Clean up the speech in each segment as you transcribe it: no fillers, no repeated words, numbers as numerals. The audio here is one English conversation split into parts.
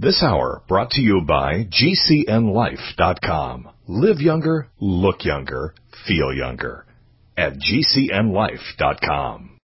This hour brought to you by GCNLife.com. Live younger, look younger, feel younger at GCNLife.com.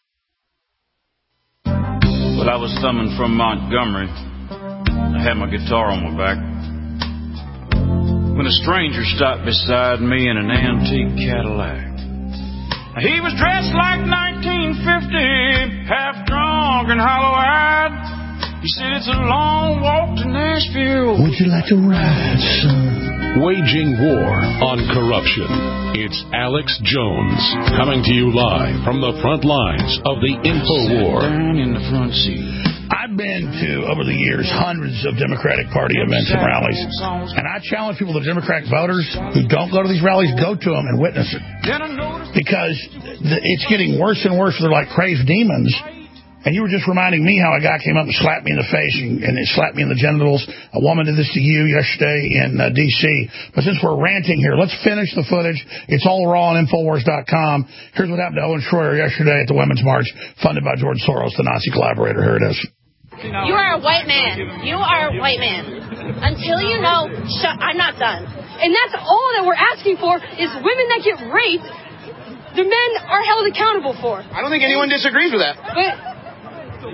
Well, I was thumbing from Montgomery. I had my guitar on my back when a stranger stopped beside me in an antique Cadillac. He was dressed like 1950, half drunk and hollow-eyed. He said it's a long walk to Nashville. Would you like to ride, son? Waging war on corruption. It's Alex Jones coming to you live from the front lines of the info war. Down in the front seat. I've been to, over the years, hundreds of Democratic Party events and rallies. And I challenge people, the Democratic voters who don't go to these rallies, go to them and witness it. Because it's getting worse and worse. They're like crazed demons. And you were just reminding me how a guy came up and slapped me in the face and slapped me in the genitals. A woman did this to you yesterday in D.C. But since we're ranting here, let's finish the footage. It's all raw on Infowars.com. Here's what happened to Owen Schroyer yesterday at the Women's March, funded by George Soros, the Nazi collaborator. Here it is. You are a white man. You are a white man. Until you know, I'm not done. And that's all that we're asking for is women that get raped, the men are held accountable for. I don't think anyone disagrees with that. See,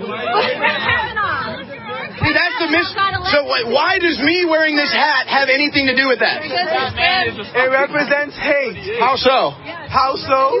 that's the So why does me wearing this hat have anything to do with that? It represents hate. How so? How so?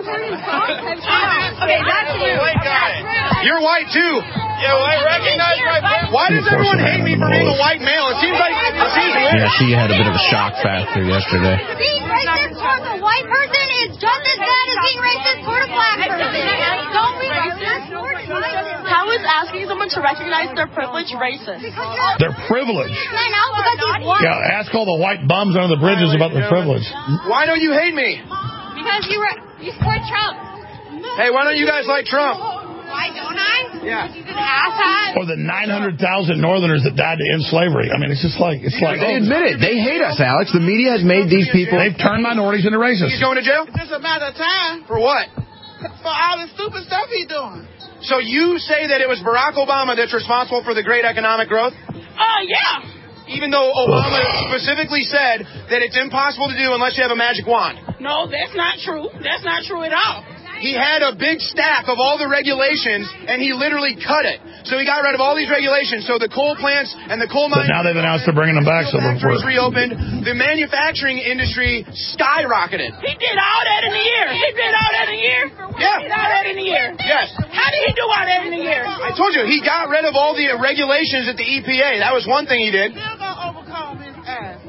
Okay, that's you. White guy. You're white too. Yeah, well, I recognize my birth. Why does everyone hate me for being a white male? It seems like yeah, she had a bit of a shock factor yesterday. Being racist towards a white person is just as bad as being racist toward a black person. Don't be racist. How is asking someone to recognize their privilege racist? Their privilege? I know, because he's white. Yeah, ask all the white bums under the bridges about their privilege. Why don't you hate me? Because you support Trump. Hey, why don't you guys like Trump? Why don't I? Yeah. He's an asshat. Or the 900,000 Northerners that died to end slavery. I mean, it's like... They admit it. They hate us, Alex. The media has made these people... They've turned minorities into racists. He's going to jail? It's just a matter of time. For what? For all the stupid stuff he's doing. So you say that it was Barack Obama that's responsible for the great economic growth? Yeah. Even though Obama specifically said that it's impossible to do unless you have a magic wand. No, that's not true. That's not true at all. He had a big stack of all the regulations, and he literally cut it. So he got rid of all these regulations. So the coal plants and the coal mines... But now they've announced they're bringing them back. So factories reopened. The manufacturing industry skyrocketed. He did all that in a year. He did all that in a year. Yeah. He did all that in a year. Yes. How did he do all that in a year? I told you, he got rid of all the regulations at the EPA. That was one thing he did. Still gonna overcome his ass.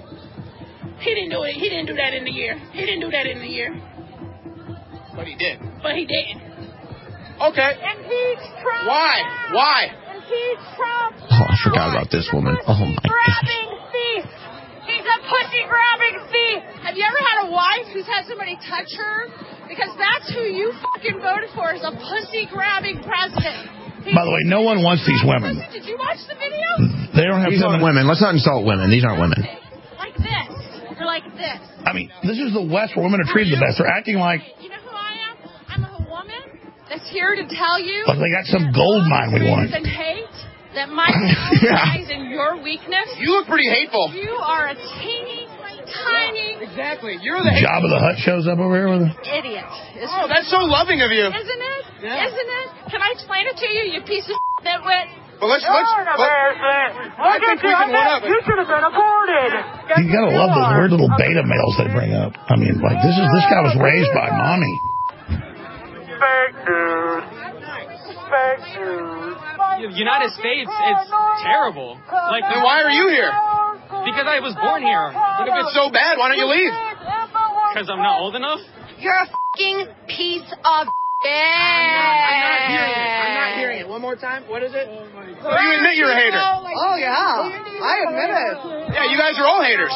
He didn't do it. He didn't do that in a year. He didn't do that in a year. But he did. But he did. Okay. Impeach Trump. Why? Impeach Trump. Oh, I forgot about this woman. Oh, my goodness. Grabbing thief. He's a pussy-grabbing thief. Have you ever had a wife who's had somebody touch her? Because that's who you fucking voted for, is a pussy-grabbing president. By the way, no one wants these women. Did you watch the video? They don't have... These aren't women. Let's not insult women. These aren't women. Like this. They're like this. I mean, this is the West where women are treated the best. They're acting like... You know who I am? I'm a woman that's here to tell you... Like they got some gold mine we want. ...and hate that my lies in your weakness. You look pretty hateful. You are a teeny, tiny... Exactly. You're the Jabba the Hutt shows up over here with a... idiot. Oh, that's so loving of you. Isn't it? Yeah. Isn't it? Can I explain it to you, you piece of nitwit? Well, let's I think we can one up it. You should have been aborted. You gotta love those weird little beta males they bring up. I mean, like, this guy was raised by mommy. Fake news. Fake news. United States, it's terrible. Like, then why are you here? Because I was born here. But if it's so bad, why don't you leave? Because I'm not old enough? You're a fucking piece of shit. I'm not hearing it. One more time. What is it? So you admit you're a hater. Oh, yeah. I admit it. Yeah, you guys are all haters.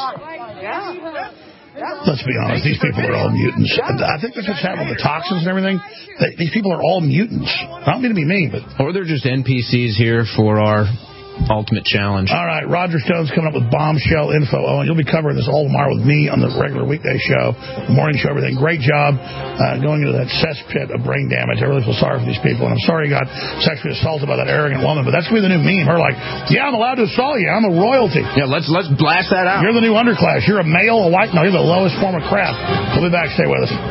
Yeah. Let's be honest, these people are all mutants. I think that's what's happening with the toxins and everything. These people are all mutants. I don't mean to be mean, but... Or they're just NPCs here for our ultimate challenge. All right, Roger Stone's coming up with bombshell info. Owen, you'll be covering this all tomorrow with me on the regular weekday show, the morning show, everything. Great job going into that cesspit of brain damage. I really feel sorry for these people, and I'm sorry you got sexually assaulted by that arrogant woman, but that's going to be the new meme. Her like, yeah, I'm allowed to assault you. I'm a royalty. Yeah, let's blast that out. You're the new underclass. You're a male, a white. No, you're the lowest form of crap. We'll be back. Stay with us.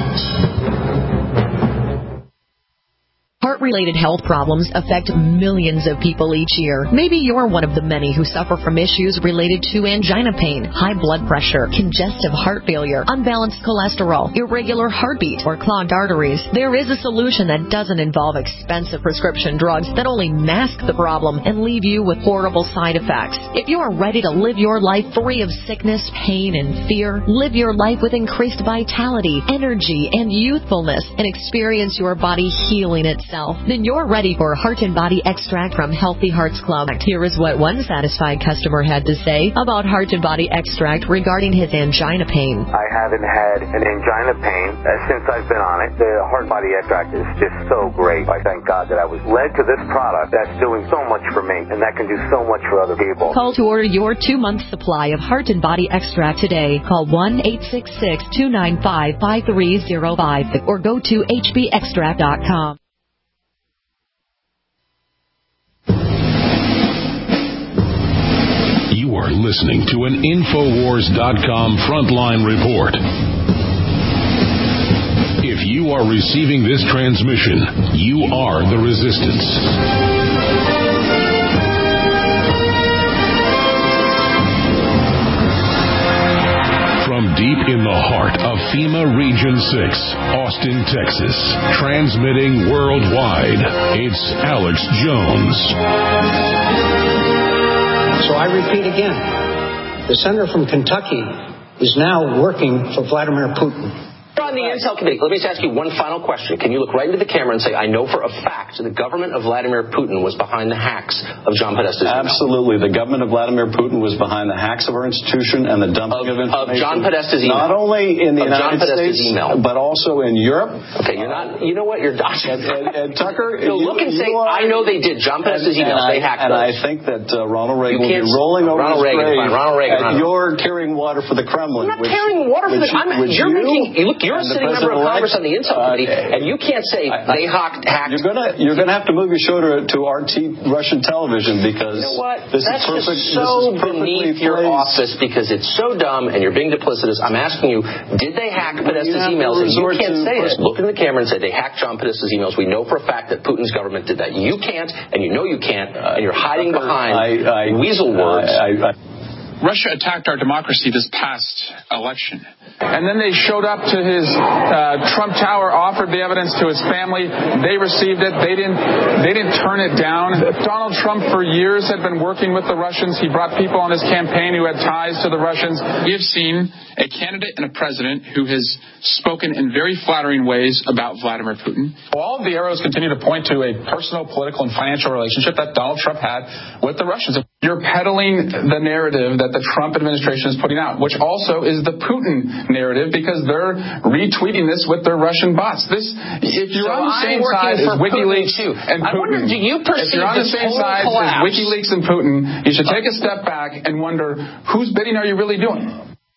Heart-related health problems affect millions of people each year. Maybe you're one of the many who suffer from issues related to angina pain, high blood pressure, congestive heart failure, unbalanced cholesterol, irregular heartbeat, or clogged arteries. There is a solution that doesn't involve expensive prescription drugs that only mask the problem and leave you with horrible side effects. If you are ready to live your life free of sickness, pain, and fear, live your life with increased vitality, energy, and youthfulness, and experience your body healing itself, then you're ready for Heart and Body Extract from Healthy Hearts Club. Here is what one satisfied customer had to say about Heart and Body Extract regarding his angina pain. I haven't had an angina pain since I've been on it. The Heart and Body Extract is just so great. I thank God that I was led to this product that's doing so much for me, and that can do so much for other people. Call to order your 2-month supply of Heart and Body Extract today. Call 1-866-295-5305 or go to hbextract.com. You are listening to an Infowars.com Frontline Report. If you are receiving this transmission, you are the resistance. From deep in the heart of FEMA Region 6, Austin, Texas, transmitting worldwide, it's Alex Jones. So I repeat again, the senator from Kentucky is now working for Vladimir Putin. On the Intel Committee, let me just ask you one final question. Can you look right into the camera and say, I know for a fact the government of Vladimir Putin was behind the hacks of John Podesta's email? Absolutely. The government of Vladimir Putin was behind the hacks of our institution and the dumping of information. Of John Podesta's email. Not only in the United States, but also in Europe. Okay, you're not, you know what, you're not. And Tucker, so look and say, I know they did. John Podesta's emails, they hacked those. And I think that Ronald Reagan will be rolling over his grave. You're carrying water for the Kremlin. I'm not carrying water for the Kremlin. You're a sitting member of Congress on the Intel Committee, and you can't say they hacked. You're gonna have to move your show to RT Russian television because you know what? This That's is perfect. Just so beneath your office because it's so dumb and you're being duplicitous. I'm asking you, did they hack Podesta's emails? And you can't say this. Look in the camera and say they hacked John Podesta's emails. We know for a fact that Putin's government did that. You can't, and you know you can't, and you're hiding behind weasel words. Russia attacked our democracy this past election. And then they showed up to his Trump Tower, offered the evidence to his family. They received it. They didn't turn it down. Donald Trump for years had been working with the Russians. He brought people on his campaign who had ties to the Russians. We have seen a candidate and a president who has spoken in very flattering ways about Vladimir Putin. All of the arrows continue to point to a personal, political, and financial relationship that Donald Trump had with the Russians. You're peddling the narrative that the Trump administration is putting out, which also is the Putin narrative because they're retweeting this with their Russian bots. If you're on the same side as WikiLeaks and Putin, I wonder, do you perceive if you're on the same side as WikiLeaks and Putin, you should take a step back and wonder, whose bidding are you really doing?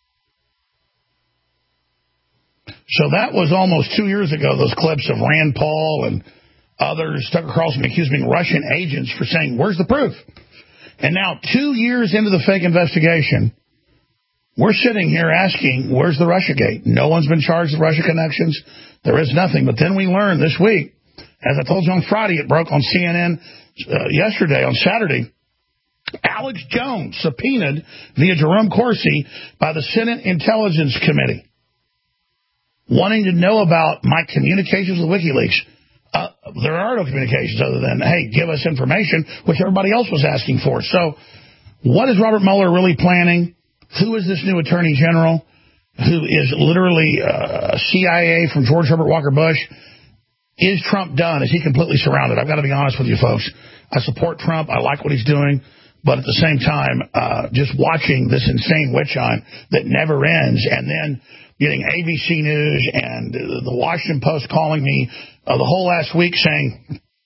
So that was almost 2 years ago, those clips of Rand Paul and others, Tucker Carlson accusing Russian agents for saying, where's the proof? And now 2 years into the fake investigation, we're sitting here asking, where's the Russiagate? No one's been charged with Russia connections. There is nothing. But then we learned this week, as I told you on Friday, it broke on CNN yesterday, on Saturday, Alex Jones subpoenaed via Jerome Corsi by the Senate Intelligence Committee, wanting to know about my communications with WikiLeaks. There are no communications other than, hey, give us information, which everybody else was asking for. So what is Robert Mueller really planning? Who is this new attorney general who is literally CIA from George Herbert Walker Bush? Is Trump done? Is he completely surrounded? I've got to be honest with you, folks. I support Trump. I like what he's doing. But at the same time, just watching this insane witch hunt that never ends, and then getting ABC News and the Washington Post calling me the whole last week saying,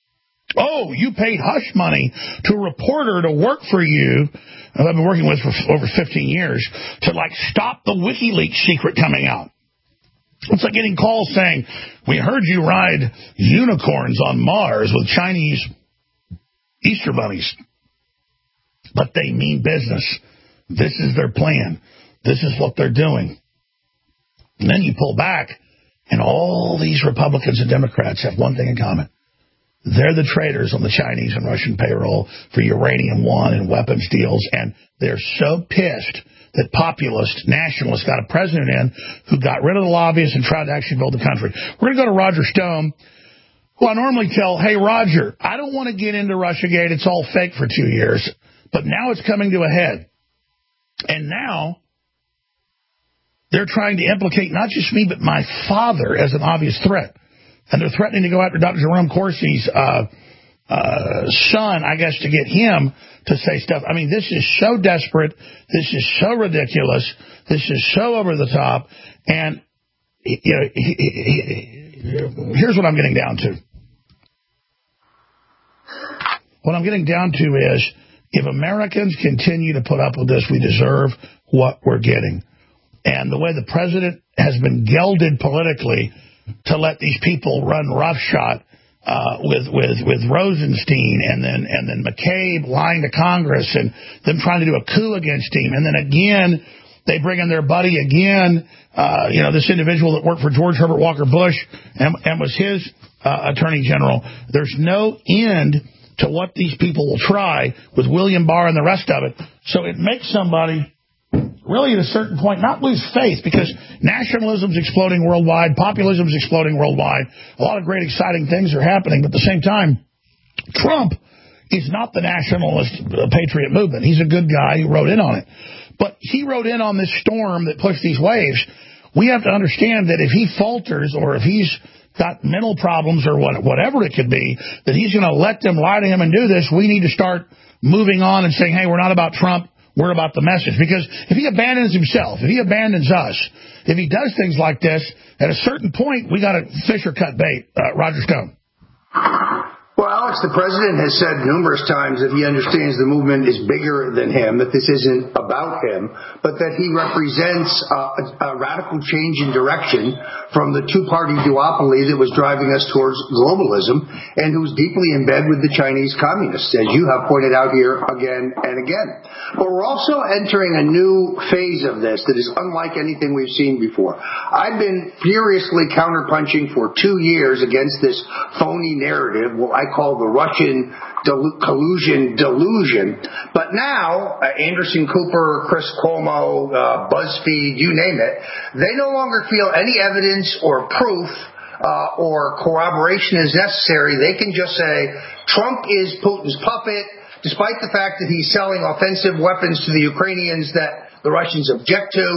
Oh, you paid hush money to a reporter to work for you, who I've been working with for over 15 years, to, like, stop the WikiLeaks secret coming out. It's like getting calls saying, we heard you ride unicorns on Mars with Chinese Easter bunnies. But they mean business. This is their plan. This is what they're doing. And then you pull back, and all these Republicans and Democrats have one thing in common. They're the traitors on the Chinese and Russian payroll for Uranium One and weapons deals, and they're so pissed that populist nationalists got a president in who got rid of the lobbyists and tried to actually build the country. We're going to go to Roger Stone, who I normally tell, hey, Roger, I don't want to get into Russiagate. It's all fake for 2 years. But now it's coming to a head. And now they're trying to implicate not just me, but my father as an obvious threat. And they're threatening to go after Dr. Jerome Corsi's son, I guess, to get him to say stuff. I mean, this is so desperate. This is so ridiculous. This is so over the top. And you know, here's what I'm getting down to. What I'm getting down to is, if Americans continue to put up with this, we deserve what we're getting. And the way the president has been gelded politically to let these people run roughshod with Rosenstein and then McCabe lying to Congress and them trying to do a coup against him, and then again they bring in their buddy again, this individual that worked for George Herbert Walker Bush and was his attorney general. There's no end to what these people will try with William Barr and the rest of it. So it makes somebody really at a certain point not lose faith, because nationalism's exploding worldwide, populism's exploding worldwide, a lot of great exciting things are happening, but at the same time, Trump is not the nationalist patriot movement. He's a good guy who wrote in on it. But he wrote in on this storm that pushed these waves. We have to understand that if he falters, or if he's got mental problems or whatever it could be, that he's going to let them lie to him and do this. We need to start moving on and saying, hey, we're not about Trump. We're about the message. Because if he abandons himself, if he abandons us, if he does things like this, at a certain point, we got to fish or cut bait. Roger Stone. Well, Alex, the president has said numerous times that he understands the movement is bigger than him, that this isn't about him, but that he represents a radical change in direction from the two-party duopoly that was driving us towards globalism, and who's deeply in bed with the Chinese communists, as you have pointed out here again and again. But we're also entering a new phase of this that is unlike anything we've seen before. I've been furiously counterpunching for 2 years against this phony narrative, what I call the Russian collusion delusion. But now, Anderson Cooper, Chris Cuomo, BuzzFeed, you name it, they no longer feel any evidence or proof or corroboration is necessary. They can just say Trump is Putin's puppet, despite the fact that he's selling offensive weapons to the Ukrainians that the Russians object to.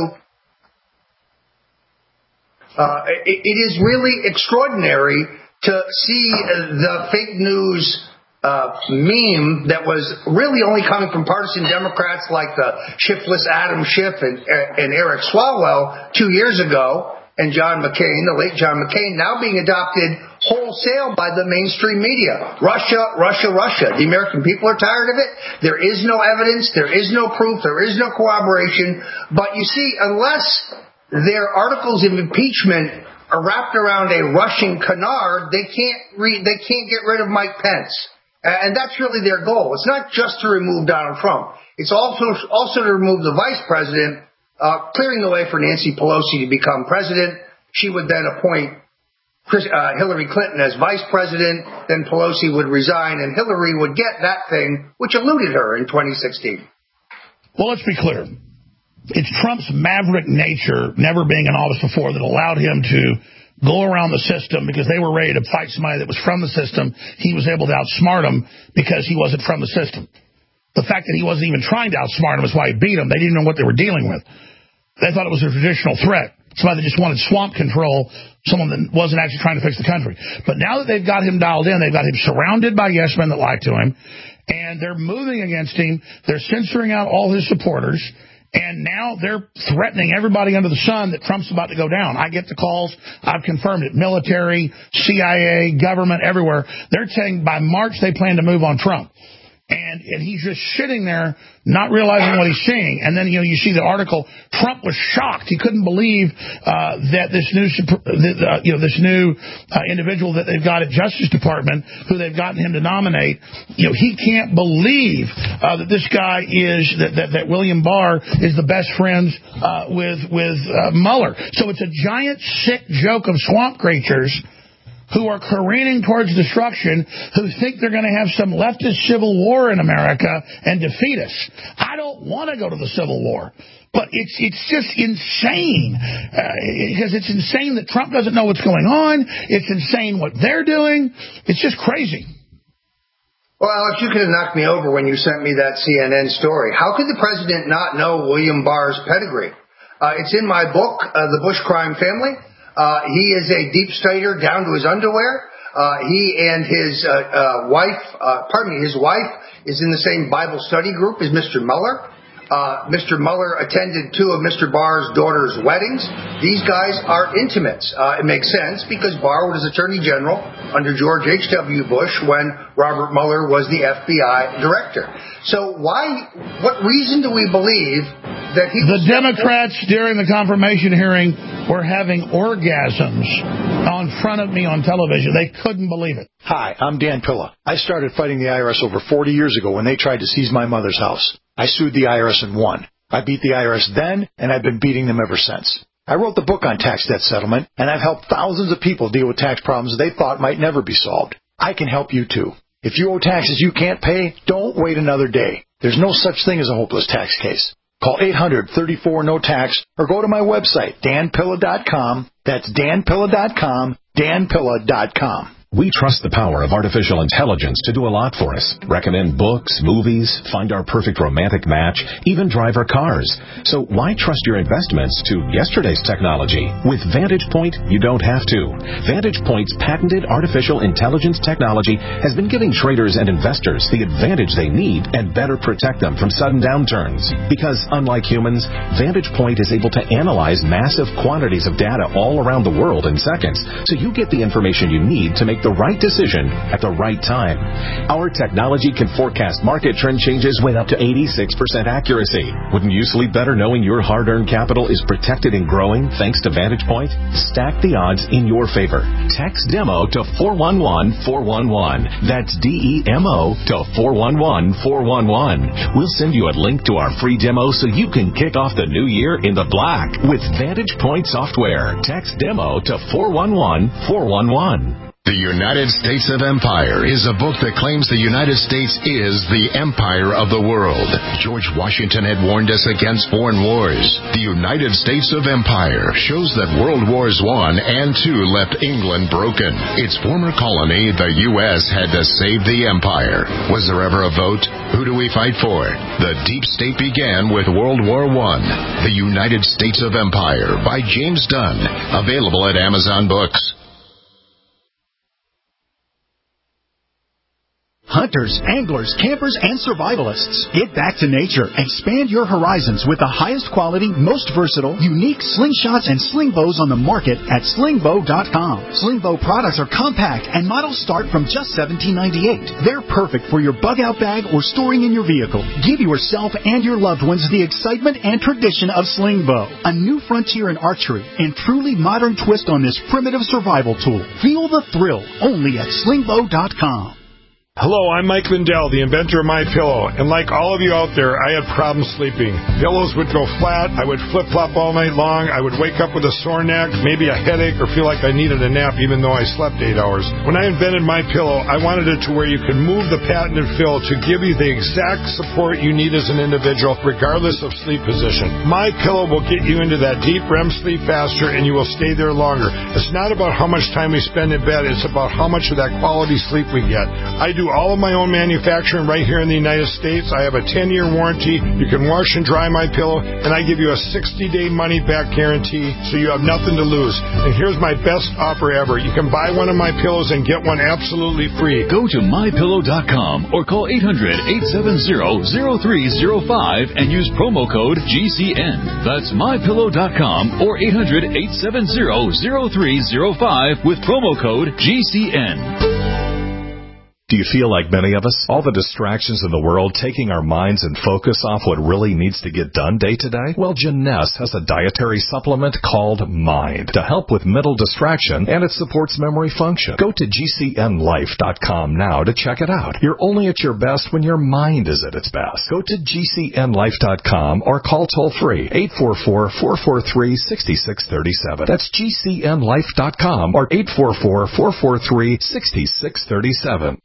It is really extraordinary to see the fake news meme that was really only coming from partisan Democrats like the shiftless Adam Schiff and Eric Swalwell 2 years ago, and John McCain, the late John McCain, now being adopted wholesale by the mainstream media. Russia, Russia, Russia. The American people are tired of it. There is no evidence. There is no proof. There is no corroboration. But you see, unless their articles of impeachment are wrapped around a Russian canard, they can't get rid of Mike Pence. And that's really their goal. It's not just to remove Donald Trump. It's also to remove the vice president, clearing the way for Nancy Pelosi to become president. She would then appoint Hillary Clinton as vice president. Then Pelosi would resign, and Hillary would get that thing which eluded her in 2016. Well, let's be clear. It's Trump's maverick nature, never being in office before, that allowed him to go around the system because they were ready to fight somebody that was from the system. He was able to outsmart them because he wasn't from the system. The fact that he wasn't even trying to outsmart them is why he beat them. They didn't know what they were dealing with. They thought it was a traditional threat, somebody that just wanted swamp control, someone that wasn't actually trying to fix the country. But now that they've got him dialed in, they've got him surrounded by yes men that lie to him, and they're moving against him. They're censoring out all his supporters. And now they're threatening everybody under the sun that Trump's about to go down. I get the calls. I've confirmed it. Military, CIA, government, everywhere. They're saying by March they plan to move on Trump. And he's just sitting there, not realizing what he's seeing. And then, you see the article. Trump was shocked. He couldn't believe that this new individual that they've got at Justice Department, who they've gotten him to nominate, he can't believe that this guy that William Barr is the best friends with Mueller. So it's a giant sick joke of swamp creatures who are careening towards destruction, who think they're going to have some leftist civil war in America and defeat us. I don't want to go to the Civil War, but it's just insane, because it's insane that Trump doesn't know what's going on. It's insane what they're doing. It's just crazy. Well, Alex, you could have knocked me over when you sent me that CNN story. How could the president not know William Barr's pedigree? It's in my book, The Bush Crime Family. He is a deep stater down to his underwear. He and his wife is in the same Bible study group as Mr. Mueller. Mr. Mueller attended 2 of Mr. Barr's daughter's weddings. These guys are intimates. It makes sense because Barr was Attorney General under George H.W. Bush when Robert Mueller was the FBI director. So what reason do we believe that the Democrats during the confirmation hearing were having orgasms in front of me on television? They couldn't believe it. Hi, I'm Dan Pilla. I started fighting the IRS over 40 years ago when they tried to seize my mother's house. I sued the IRS and won. I beat the IRS then, and I've been beating them ever since. I wrote the book on tax debt settlement, and I've helped thousands of people deal with tax problems they thought might never be solved. I can help you, too. If you owe taxes you can't pay, don't wait another day. There's no such thing as a hopeless tax case. Call 800-34-NO-TAX or go to my website, danpilla.com. That's danpilla.com, danpilla.com. We trust the power of artificial intelligence to do a lot for us. Recommend books, movies, find our perfect romantic match, even drive our cars. So why trust your investments to yesterday's technology? With VantagePoint, you don't have to. VantagePoint's patented artificial intelligence technology has been giving traders and investors the advantage they need and better protect them from sudden downturns. Because unlike humans, VantagePoint is able to analyze massive quantities of data all around the world in seconds, so you get the information you need to make the right decision at the right time. Our technology can forecast market trend changes with up to 86% accuracy. Wouldn't you sleep better knowing your hard-earned capital is protected and growing thanks to VantagePoint? Stack the odds in your favor. Text DEMO to 411-411. That's DEMO to 411-411. We'll send you a link to our free demo so you can kick off the new year in the black with VantagePoint software. Text DEMO to 411-411. The United States of Empire is a book that claims the United States is the empire of the world. George Washington had warned us against foreign wars. The United States of Empire shows that World Wars I and II left England broken. Its former colony, the U.S., had to save the empire. Was there ever a vote? Who do we fight for? The deep state began with World War I. The United States of Empire by James Dunn. Available at Amazon Books. Hunters, anglers, campers, and survivalists. Get back to nature. Expand your horizons with the highest quality, most versatile, unique slingshots and sling bows on the market at slingbow.com. Slingbow products are compact and models start from just $17.98. They're perfect for your bug-out bag or storing in your vehicle. Give yourself and your loved ones the excitement and tradition of Slingbow, a new frontier in archery and truly modern twist on this primitive survival tool. Feel the thrill only at slingbow.com. Hello, I'm Mike Lindell, the inventor of MyPillow, and like all of you out there, I had problems sleeping. Pillows would go flat, I would flip-flop all night long, I would wake up with a sore neck, maybe a headache, or feel like I needed a nap even though I slept 8 hours. When I invented MyPillow, I wanted it to where you could move the patented fill to give you the exact support you need as an individual, regardless of sleep position. MyPillow will get you into that deep REM sleep faster, and you will stay there longer. It's not about how much time we spend in bed, it's about how much of that quality sleep we get. I do do all of my own manufacturing right here in the United States. I have a 10-year warranty. You can wash and dry my pillow, and I give you a 60-day money-back guarantee, so you have nothing to lose. And here's my best offer ever. You can buy one of my pillows and get one absolutely free. Go to mypillow.com or call 800-870-0305 and use promo code GCN. That's mypillow.com or 800-870-0305 with promo code GCN. Do you feel like many of us? All the distractions in the world taking our minds and focus off what really needs to get done day to day? Well, Jeunesse has a dietary supplement called Mind to help with mental distraction, and it supports memory function. Go to GCNlife.com now to check it out. You're only at your best when your mind is at its best. Go to GCNlife.com or call toll-free 844-443-6637. That's GCNlife.com or 844-443-6637.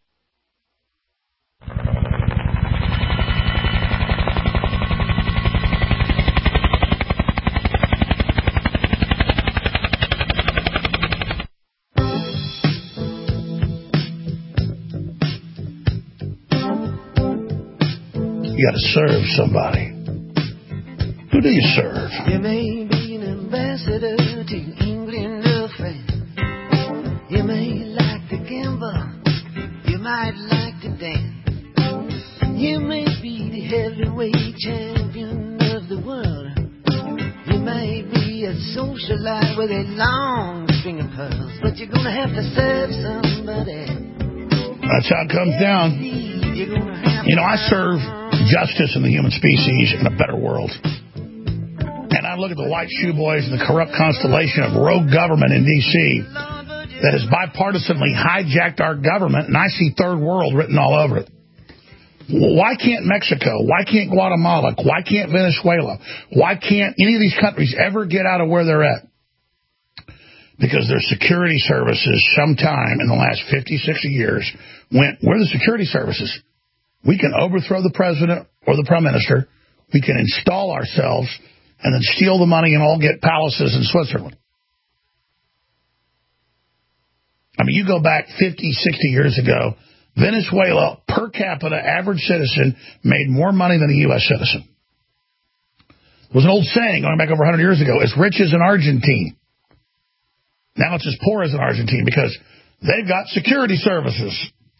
You got to serve somebody. Who do you serve? You may be an ambassador to England or France. You may like to gamble. You might like to dance. You may be the heavyweight champion of the world. You may be a socialite with a long string of pearls, but you're gonna have to serve somebody. That's how it comes down. You know, I serve justice in the human species in a better world. And I look at the white shoe boys and the corrupt constellation of rogue government in D.C. that has bipartisanly hijacked our government, and I see third world written all over it. Why can't Mexico? Why can't Guatemala? Why can't Venezuela? Why can't any of these countries ever get out of where they're at? Because their security services sometime in the last 50, 60 years went, we're the security services. We can overthrow the president or the prime minister. We can install ourselves and then steal the money and all get palaces in Switzerland. I mean, you go back 50, 60 years ago, Venezuela, per capita, average citizen, made more money than a U.S. citizen. There was an old saying going back over 100 years ago, as rich as an Argentine. Now it's as poor as an Argentine because they've got security services.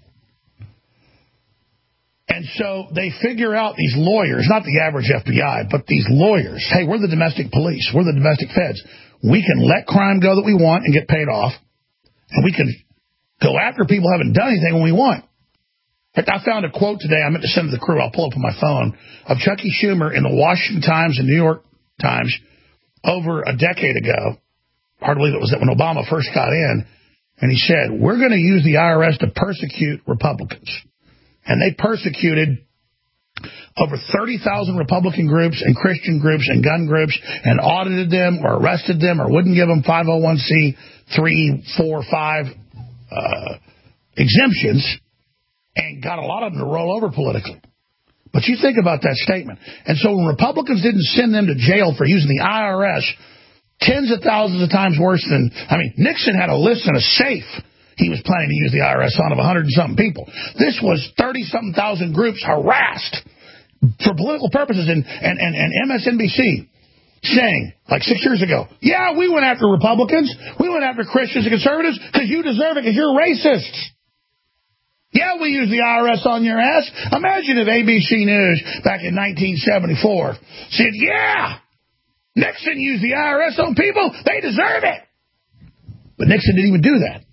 And so they figure out, these lawyers, not the average FBI, but these lawyers, hey, we're the domestic police, we're the domestic feds. We can let crime go that we want and get paid off, and we can go after people who haven't done anything when we want. In fact, I found a quote today I meant to send to the crew, I'll pull up on my phone, of Chucky Schumer in the Washington Times and New York Times over a decade ago. Hard to believe it was that when Obama first got in, and he said, we're going to use the IRS to persecute Republicans. And they persecuted over 30,000 Republican groups and Christian groups and gun groups and audited them or arrested them or wouldn't give them 501c 3, 4, 5 exemptions and got a lot of them to roll over politically. But you think about that statement. And so when Republicans didn't send them to jail for using the IRS tens of thousands of times worse than, Nixon had a list in a safe he was planning to use the IRS on of 100-something people. This was 30-something thousand groups harassed for political purposes, and MSNBC saying, like 6 years ago, yeah, we went after Republicans, we went after Christians and conservatives because you deserve it because you're racists. Yeah, we use the IRS on your ass. Imagine if ABC News back in 1974 said, yeah, Nixon used the IRS on people, they deserve it. But Nixon didn't even do that.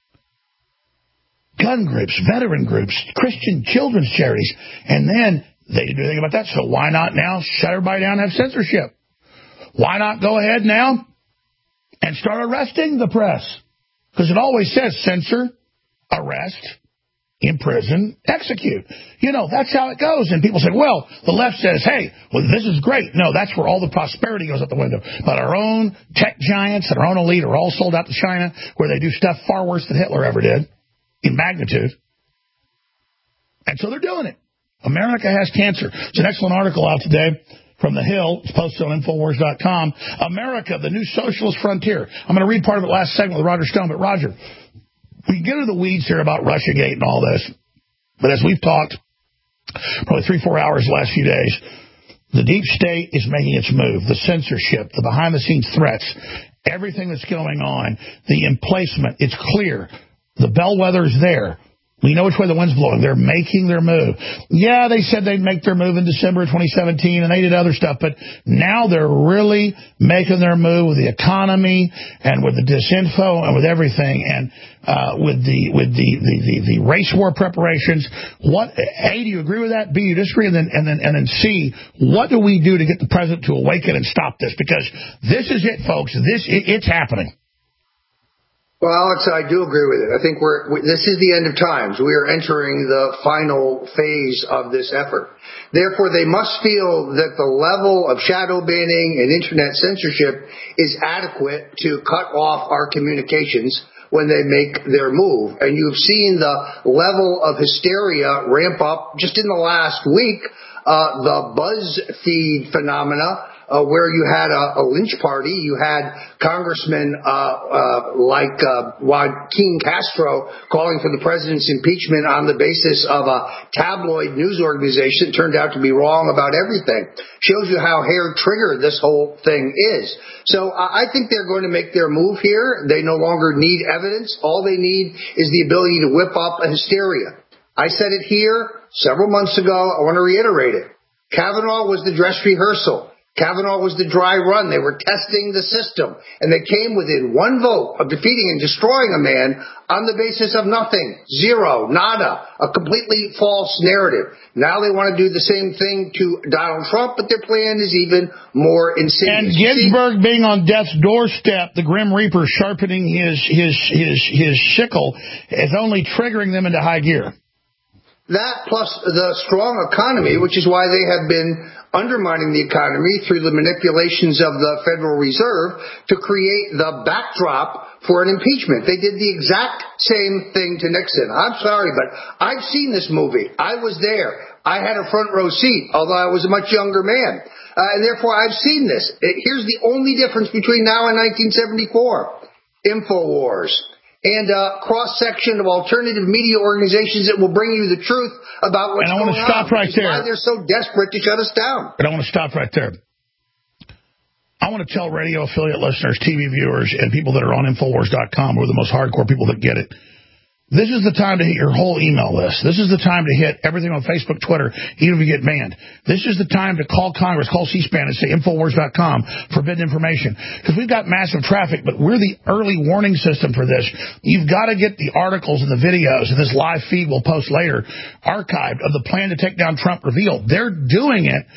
Gun groups, veteran groups, Christian children's charities, and then they didn't do anything about that, so why not now shut everybody down and have censorship? Why not go ahead now and start arresting the press? Because it always says censor, arrest, imprison, execute. You know, that's how it goes. And people say, well, the left says, hey, well, this is great. No, that's where all the prosperity goes out the window. But our own tech giants and our own elite are all sold out to China, where they do stuff far worse than Hitler ever did in magnitude. And so they're doing it. America has cancer. It's an excellent article out today from The Hill. It's posted on Infowars.com. America, the new socialist frontier. I'm going to read part of it last segment with Roger Stone. But, Roger, we can get into the weeds here about Russiagate and all this. But as we've talked probably 3-4 hours the last few days, the deep state is making its move. The censorship, the behind-the-scenes threats, everything that's going on, the emplacement, it's clear. The bellwether's there. We know which way the wind's blowing. They're making their move. Yeah, they said they'd make their move in December of 2017, and they did other stuff, but now they're really making their move with the economy and with the disinfo and with everything, and with the race war preparations. What? A, do you agree with that? B, you disagree? And then C, what do we do to get the president to awaken and stop this? Because this is it, folks. It's happening. Well, Alex, I do agree with it. I think this is the end of times. We are entering the final phase of this effort. Therefore, they must feel that the level of shadow banning and internet censorship is adequate to cut off our communications when they make their move. And you've seen the level of hysteria ramp up just in the last week, the BuzzFeed phenomena, where you had a lynch party. You had congressmen like Joaquin Castro calling for the president's impeachment on the basis of a tabloid news organization that turned out to be wrong about everything. Shows you how hair-triggered this whole thing is. So I think they're going to make their move here. They no longer need evidence. All they need is the ability to whip up a hysteria. I said it here several months ago. I want to reiterate it. Kavanaugh was the dress rehearsal. Kavanaugh was the dry run. They were testing the system, and they came within one vote of defeating and destroying a man on the basis of nothing, zero, nada, a completely false narrative. Now they want to do the same thing to Donald Trump, but their plan is even more insidious. And Ginsburg being on death's doorstep, the Grim Reaper sharpening his sickle, is only triggering them into high gear. That plus the strong economy, which is why they have been undermining the economy through the manipulations of the Federal Reserve to create the backdrop for an impeachment. They did the exact same thing to Nixon. I'm sorry, but I've seen this movie. I was there. I had a front row seat, although I was a much younger man. And therefore, I've seen this. Here's the only difference between now and 1974. InfoWars. And a cross-section of alternative media organizations that will bring you the truth about what's going on. And I want to stop right there. Why they're so desperate to shut us down. But I want to stop right there. I want to tell radio affiliate listeners, TV viewers, and people that are on Infowars.com, who are the most hardcore people that get it, this is the time to hit your whole email list. This is the time to hit everything on Facebook, Twitter, even if you get banned. This is the time to call Congress, call C-SPAN, and say Infowars.com, forbidden information. Because we've got massive traffic, but we're the early warning system for this. You've got to get the articles and the videos, and this live feed we'll post later, archived, of the plan to take down Trump revealed. They're doing it,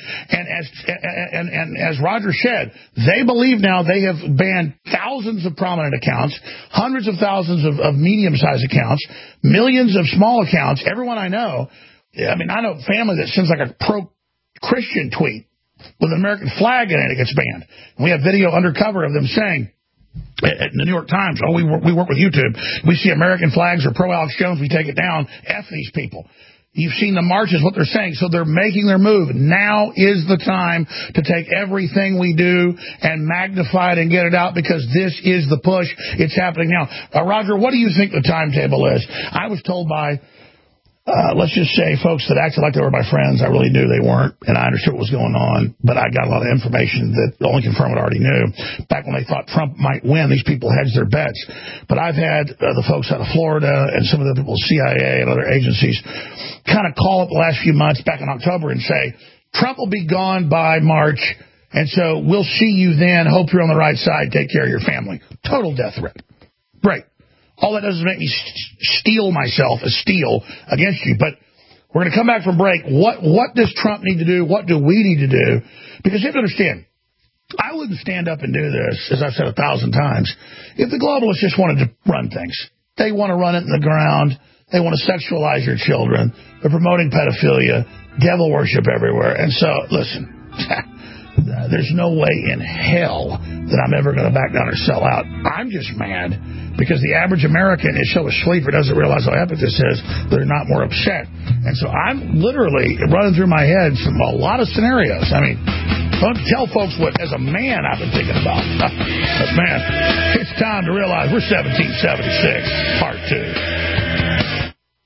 and as Roger said, they believe now they have banned thousands of prominent accounts, hundreds of thousands of medium-sized accounts, millions of small accounts. Everyone I know, I mean, I know a family that sends like a pro-Christian tweet with an American flag in it, it gets banned. And we have video undercover of them saying, at the New York Times, we work with YouTube. We see American flags or pro-Alex Jones, we take it down. F these people. You've seen the marches, what they're saying. So they're making their move. Now is the time to take everything we do and magnify it and get it out, because this is the push. It's happening now. Roger, what do you think the timetable is? I was told by, let's just say, folks that acted like they were my friends. I really knew they weren't, and I understood what was going on, but I got a lot of information that only confirmed what I already knew. Back when they thought Trump might win, these people hedged their bets. But I've had the folks out of Florida and some of the people, CIA and other agencies, kind of call up the last few months back in October and say, Trump will be gone by March, and so we'll see you then. Hope you're on the right side. Take care of your family. Total death threat. Great. All that does is make me steel myself against you. But we're going to come back from break. What does Trump need to do? What do we need to do? Because you have to understand, I wouldn't stand up and do this, as I've said 1,000 times, if the globalists just wanted to run things. They want to run it in the ground. They want to sexualize your children. They're promoting pedophilia, devil worship everywhere. And so, listen, there's no way in hell that I'm ever going to back down or sell out. I'm just mad because the average American is so asleep or doesn't realize how epic this is, they're not more upset. And so I'm literally running through my head a lot of scenarios. I mean, don't tell folks what, as a man, I've been thinking about. But, man, it's time to realize we're 1776, part 2.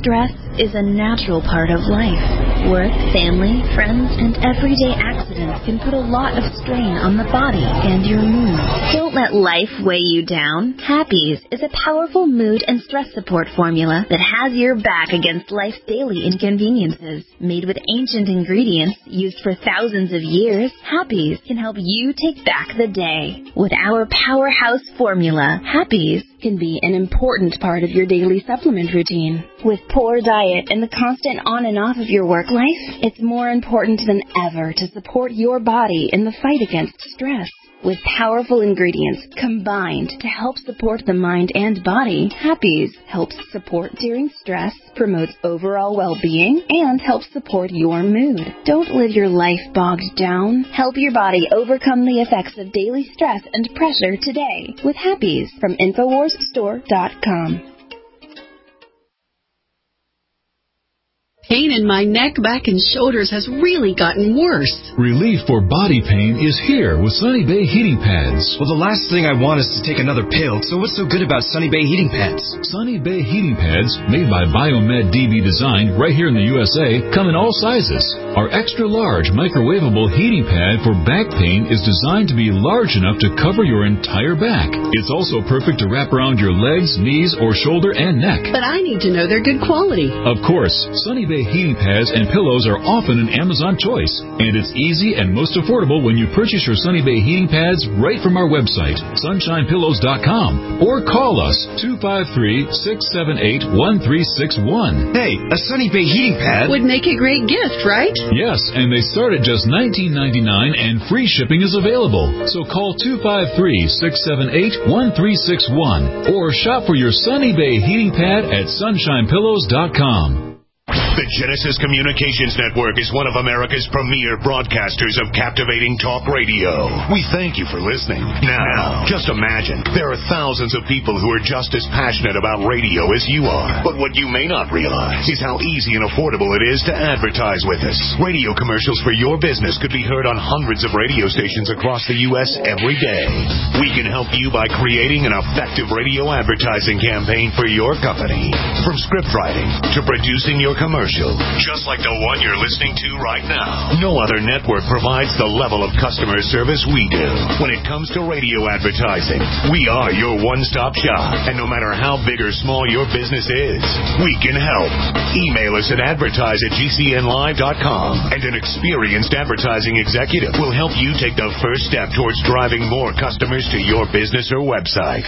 Stress is a natural part of life. Work, family, friends, and everyday accidents can put a lot of strain on the body and your mood. Don't let life weigh you down. Happies is a powerful mood and stress support formula that has your back against life's daily inconveniences. Made with ancient ingredients used for thousands of years, Happies can help you take back the day. With our powerhouse formula, Happies can be an important part of your daily supplement routine. With poor diet and the constant on and off of your work life, it's more important than ever to support your body in the fight against stress. With powerful ingredients combined to help support the mind and body, Happies helps support during stress, promotes overall well-being, and helps support your mood. Don't live your life bogged down. Help your body overcome the effects of daily stress and pressure today with Happies from InfoWarsStore.com. Pain in my neck, back, and shoulders has really gotten worse. Relief for body pain is here with Sunny Bay Heating Pads. Well, the last thing I want is to take another pill, so what's so good about Sunny Bay Heating Pads? Sunny Bay Heating Pads, made by Biomed DB Design right here in the USA, come in all sizes. Our extra-large microwavable heating pad for back pain is designed to be large enough to cover your entire back. It's also perfect to wrap around your legs, knees, or shoulder and neck. But I need to know they're good quality. Of course, Sunny Bay heating pads and pillows are often an Amazon choice, and it's easy and most affordable when you purchase your Sunny Bay heating pads right from our website, sunshinepillows.com, or call us 253-678-1361. Hey, a Sunny Bay heating pad would make a great gift, right? Yes, and they start at just $19.99 and free shipping is available. So call 253-678-1361 or shop for your Sunny Bay heating pad at sunshinepillows.com. The Genesis Communications Network is one of America's premier broadcasters of captivating talk radio. We thank you for listening. Now, just imagine, there are thousands of people who are just as passionate about radio as you are. But what you may not realize is how easy and affordable it is to advertise with us. Radio commercials for your business could be heard on hundreds of radio stations across the U.S. every day. We can help you by creating an effective radio advertising campaign for your company. From script writing to producing your commercial, just like the one you're listening to right now. No other network provides the level of customer service we do. When it comes to radio advertising, we are your one-stop shop. And no matter how big or small your business is, we can help. Email us at advertise@gcnlive.com, and an experienced advertising executive will help you take the first step towards driving more customers to your business or website.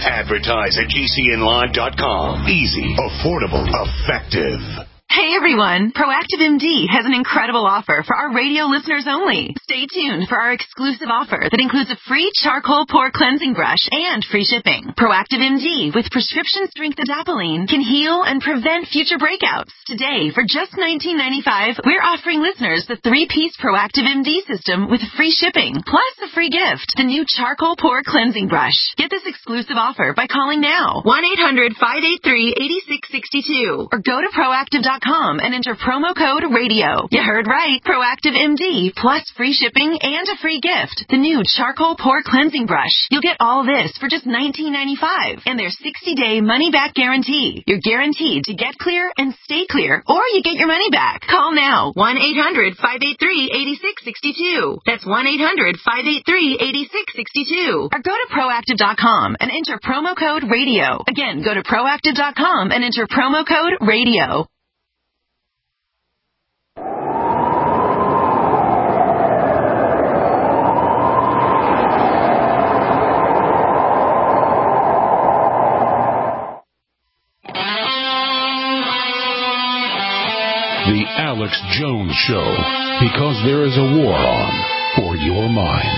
Advertise@gcnlive.com. Easy, affordable, effective. Hey everyone, Proactive MD has an incredible offer for our radio listeners only. Stay tuned for our exclusive offer that includes a free charcoal pore cleansing brush and free shipping. Proactive MD with prescription strength adapalene can heal and prevent future breakouts. Today, for just $19.95, we're offering listeners the 3-piece Proactive MD system with free shipping, plus a free gift, the new charcoal pore cleansing brush. Get this exclusive offer by calling now, 1-800-583-8662, or go to proactive.com and enter promo code RADIO. You heard right. Proactive MD plus free shipping and a free gift. The new charcoal pore cleansing brush. You'll get all this for just $19.95 and their 60-day money-back guarantee. You're guaranteed to get clear and stay clear, or you get your money back. Call now. 1-800-583-8662. That's 1-800-583-8662. Or go to proactive.com and enter promo code RADIO. Again, go to proactive.com and enter promo code RADIO. The Alex Jones Show, because there is a war on for your mind.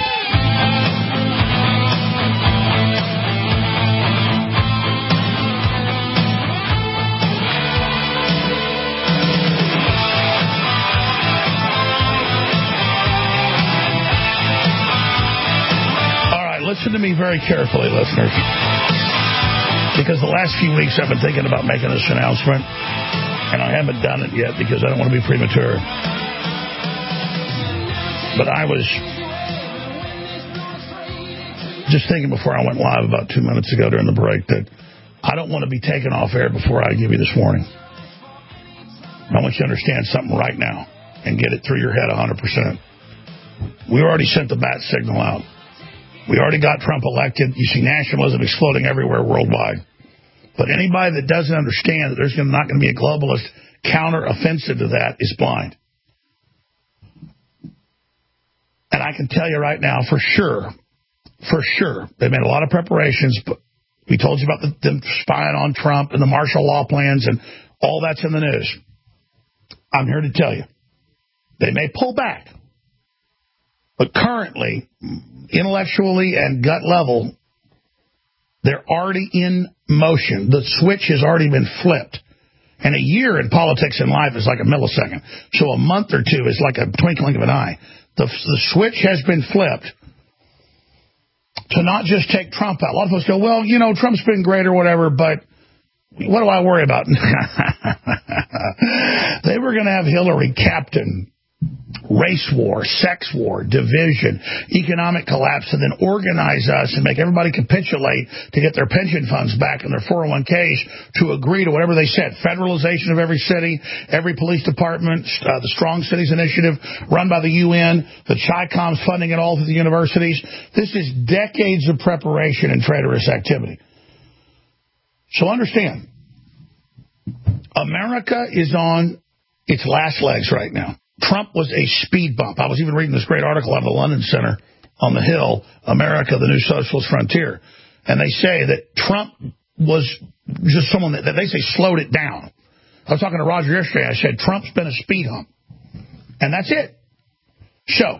All right, listen to me very carefully, listeners, because the last few weeks I've been thinking about making this announcement, and I haven't done it yet because I don't want to be premature. But I was just thinking before I went live about 2 minutes ago during the break that I don't want to be taken off air before I give you this warning. I want you to understand something right now and get it through your head 100%. We already sent the bat signal out. We already got Trump elected. You see nationalism exploding everywhere worldwide. But anybody that doesn't understand that there's not going to be a globalist counter-offensive to that is blind. And I can tell you right now, for sure, they've made a lot of preparations. But we told you about them spying on Trump and the martial law plans, and all that's in the news. I'm here to tell you, they may pull back. But currently, intellectually and gut level, they're already in motion. The switch has already been flipped. And a year in politics and life is like a millisecond. So a month or two is like a twinkling of an eye. The switch has been flipped to not just take Trump out. A lot of folks go, well, you know, Trump's been great or whatever, but what do I worry about? They were going to have Hillary captain race war, sex war, division, economic collapse, and then organize us and make everybody capitulate to get their pension funds back and their 401ks to agree to whatever they said. Federalization of every city, every police department, the Strong Cities Initiative run by the UN, the CHICOM's funding it all through the universities. This is decades of preparation and traitorous activity. So understand, America is on its last legs right now. Trump was a speed bump. I was even reading this great article out of the London Center on the Hill, America, the New Socialist Frontier. And they say that Trump was just someone that they say slowed it down. I was talking to Roger yesterday. I said, Trump's been a speed hump. And that's it. So,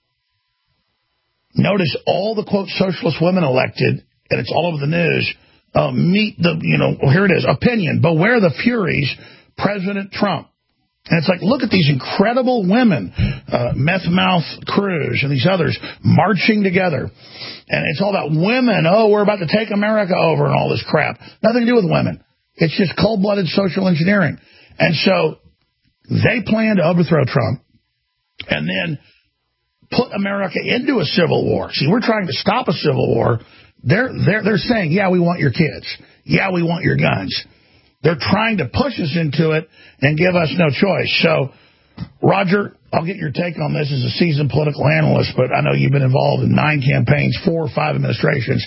notice all the, quote, socialist women elected, and it's all over the news, meet the, here it is, opinion, beware the furies, President Trump. And it's like, look at these incredible women, Meth Mouth Cruz and these others marching together. And it's all about women. Oh, we're about to take America over and all this crap. Nothing to do with women. It's just cold-blooded social engineering. And so they plan to overthrow Trump and then put America into a civil war. See, we're trying to stop a civil war. They're saying, yeah, we want your kids. Yeah, we want your guns. They're trying to push us into it and give us no choice. So, Roger, I'll get your take on this as a seasoned political analyst, but I know you've been involved in 9 campaigns, 4 or 5 administrations.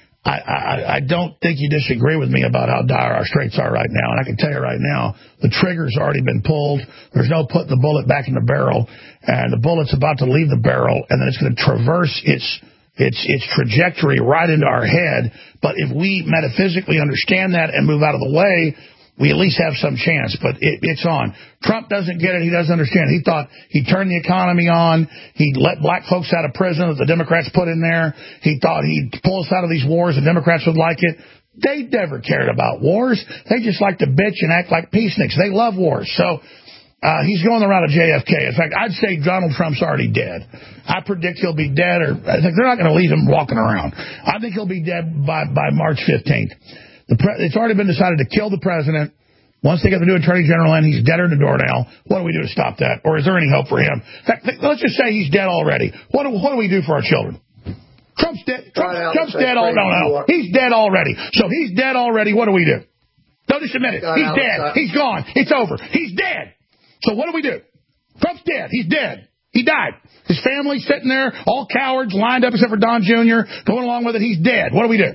I don't think you disagree with me about how dire our straits are right now. And I can tell you right now, the trigger's already been pulled. There's no putting the bullet back in the barrel. And the bullet's about to leave the barrel, and then it's going to traverse its trajectory right into our head. But if we metaphysically understand that and move out of the way, we at least have some chance. But it's on. Trump doesn't get it. He doesn't understand. He thought he'd turn the economy on. He'd let black folks out of prison that the Democrats put in there. He thought he'd pull us out of these wars. The Democrats would like it. They never cared about wars. They just like to bitch and act like peaceniks. They love wars. So he's going the route of JFK. In fact, I'd say Donald Trump's already dead. I predict he'll be dead, or I think they're not going to leave him walking around. I think he'll be dead by March 15th. It's already been decided to kill the president. Once they get the new attorney general in, he's deader than a doornail. What do we do to stop that? Or is there any hope for him? In fact, let's just say he's dead already. What do we do for our children? Trump's dead. Trump's dead. No. He's dead already. So he's dead already. What do we do? Don't just admit it. He's dead. He's gone. It's over. He's dead. So what do we do? Trump's dead. He's dead. He died. His family's sitting there, all cowards, lined up except for Don Jr., going along with it. He's dead. What do we do?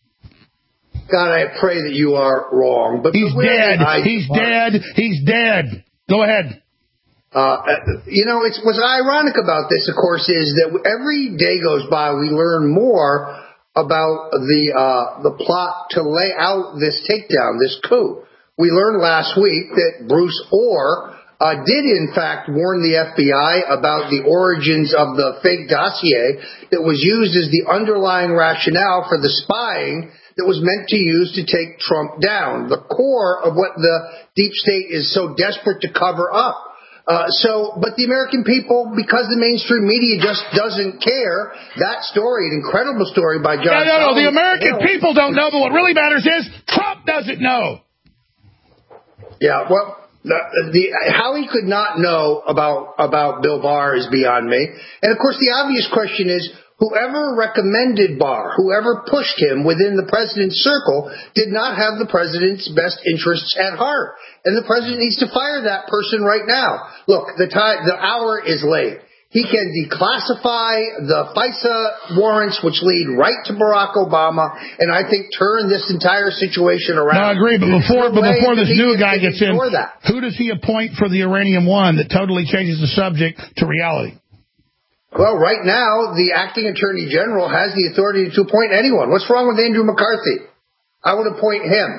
God, I pray that you are wrong. But he's dead. He's dead. He's dead. Go ahead. What's ironic about this, of course, is that every day goes by, we learn more about the plot to lay out this takedown, this coup. We learned last week that Bruce Orr did, in fact, warn the FBI about the origins of the fake dossier that was used as the underlying rationale for the spying that was meant to use to take Trump down, the core of what the deep state is so desperate to cover up. But the American people, because the mainstream media just doesn't care, that story, an incredible story by John No, the American people don't know, but what really matters is Trump doesn't know. Yeah, well, how he could not know about Bill Barr is beyond me. And, of course, the obvious question is, Whoever recommended Barr, whoever pushed him within the president's circle, did not have the president's best interests at heart. And the president needs to fire that person right now. Look, the hour is late. He can declassify the FISA warrants, which lead right to Barack Obama, and I think turn this entire situation around. No, I agree, but before this new guy gets in, who does he appoint for the Uranium One that totally changes the subject to reality? Well, right now, the acting attorney general has the authority to appoint anyone. What's wrong with Andrew McCarthy? I would appoint him.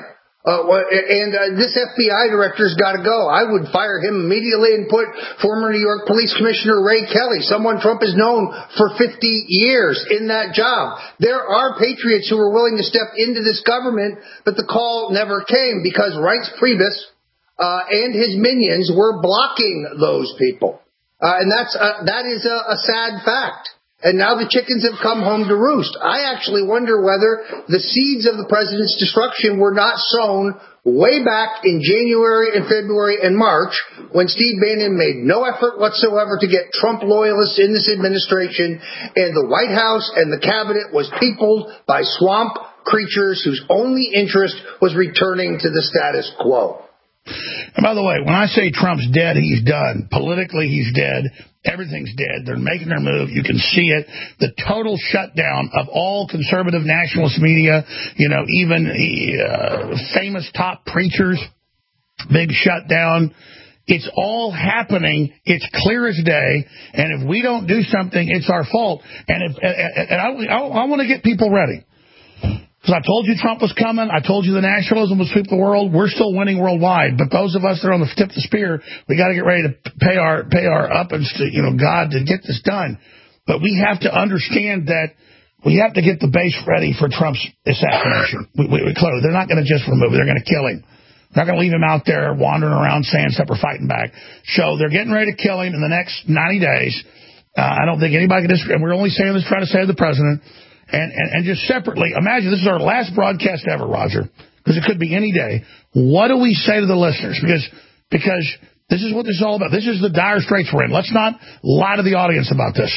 This FBI director's got to go. I would fire him immediately and put former New York Police Commissioner Ray Kelly, someone Trump has known for 50 years, in that job. There are patriots who are willing to step into this government, but the call never came because Reince Priebus and his minions were blocking those people. And that is a sad fact. And now the chickens have come home to roost. I actually wonder whether the seeds of the president's destruction were not sown way back in January and February and March when Steve Bannon made no effort whatsoever to get Trump loyalists in this administration, and the White House and the cabinet was peopled by swamp creatures whose only interest was returning to the status quo. And by the way, when I say Trump's dead, he's done. Politically, he's dead. Everything's dead. They're making their move. You can see it. The total shutdown of all conservative nationalist media, even famous top preachers, big shutdown. It's all happening. It's clear as day. And if we don't do something, it's our fault. And I want to get people ready. Because I told you Trump was coming. I told you the nationalism was sweep the world. We're still winning worldwide. But those of us that are on the tip of the spear, we got to get ready to pay our uppance to God to get this done. But we have to understand that we have to get the base ready for Trump's assassination. Clearly, they're not going to just remove him. They're going to kill him. They're not going to leave him out there wandering around saying stuff or fighting back. So they're getting ready to kill him in the next 90 days. I don't think anybody can disagree. We're only saying this trying to save the president. And just separately, imagine this is our last broadcast ever, Roger, because it could be any day. What do we say to the listeners? Because this is what this is all about. This is the dire straits we're in. Let's not lie to the audience about this.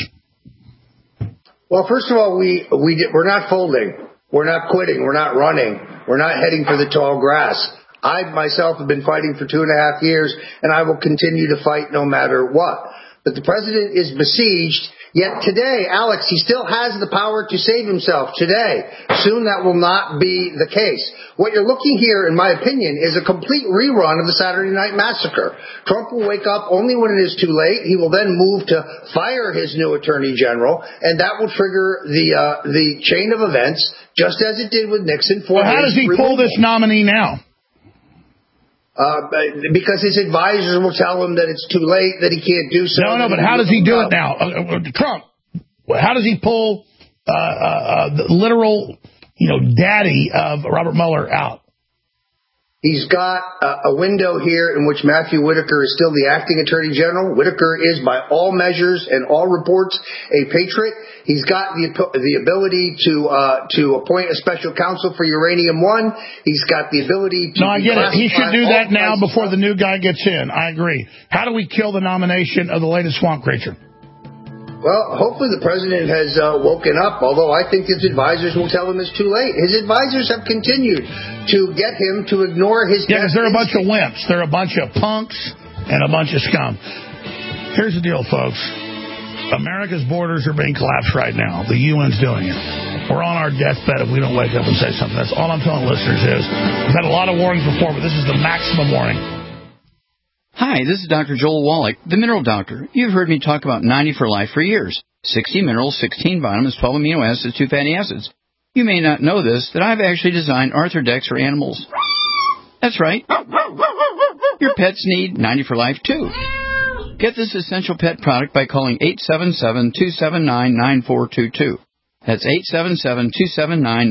Well, first of all, we're not folding. We're not quitting. We're not running. We're not heading for the tall grass. I myself have been fighting for 2.5 years, and I will continue to fight no matter what. But the president is besieged. Yet today, Alex, he still has the power to save himself today. Soon that will not be the case. What you're looking here, in my opinion, is a complete rerun of the Saturday Night Massacre. Trump will wake up only when it is too late. He will then move to fire his new attorney general, and that will trigger the chain of events, just as it did with Nixon. Well, how does he pull this nominee now? Because his advisors will tell him that it's too late, that he can't do so. No, but how does he do it now? Trump, how does he pull the literal, daddy of Robert Mueller out? He's got a window here in which Matthew Whitaker is still the acting attorney general. Whitaker is, by all measures and all reports, a patriot. He's got the ability to appoint a special counsel for Uranium One. He's got the ability to... No, I get it. He should do that now before the new guy gets in. I agree. How do we kill the nomination of the latest swamp creature? Well, hopefully the president has woken up, although I think his advisors will tell him it's too late. His advisors have continued to get him to ignore his... Yeah, because they're a bunch of wimps. They're a bunch of punks and a bunch of scum. Here's the deal, folks. America's borders are being collapsed right now. The UN's doing it. We're on our deathbed if we don't wake up and say something. That's all I'm telling listeners is we've had a lot of warnings before, but this is the maximum warning. Hi, this is Dr. Joel Wallach, the Mineral Doctor. You've heard me talk about 90 for Life for years. 60 minerals, 16 vitamins, 12 amino acids, 2 fatty acids. You may not know this, that I've actually designed Arthrodex for animals. That's right. Your pets need 90 for Life, too. Get this essential pet product by calling 877-279-9422. That's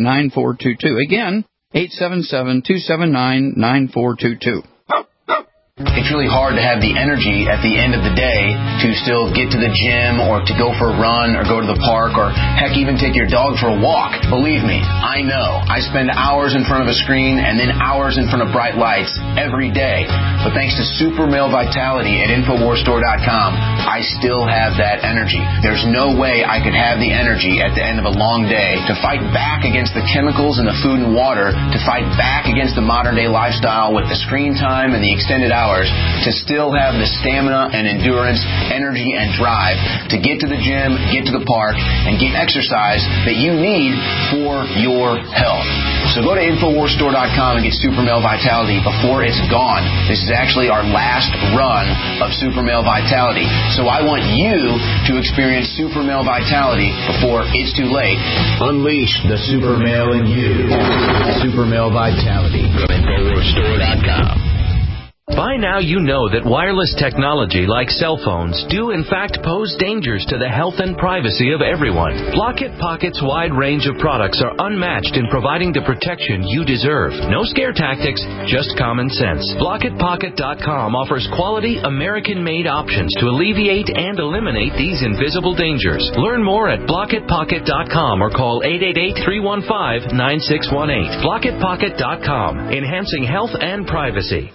877-279-9422. Again, 877-279-9422. It's really hard to have the energy at the end of the day to still get to the gym or to go for a run or go to the park or, heck, even take your dog for a walk. Believe me, I know. I spend hours in front of a screen and then hours in front of bright lights every day. But thanks to Super Male Vitality at InfoWarsStore.com, I still have that energy. There's no way I could have the energy at the end of a long day to fight back against the chemicals in the food and water, to fight back against the modern day lifestyle with the screen time and the extended hours, to still have the stamina and endurance, energy and drive to get to the gym, get to the park, and get exercise that you need for your health. So go to InfoWarsStore.com and get Super Male Vitality before it's gone. This is actually our last run of Super Male Vitality. So I want you to experience Super Male Vitality before it's too late. Unleash the Super Male in you. Super Male Vitality. Go to InfoWarsStore.com. By now you know that wireless technology like cell phones do in fact pose dangers to the health and privacy of everyone. Blockit Pocket's wide range of products are unmatched in providing the protection you deserve. No scare tactics, just common sense. BlockitPocket.com offers quality American-made options to alleviate and eliminate these invisible dangers. Learn more at BlockitPocket.com or call 888-315-9618. BlockitPocket.com, enhancing health and privacy.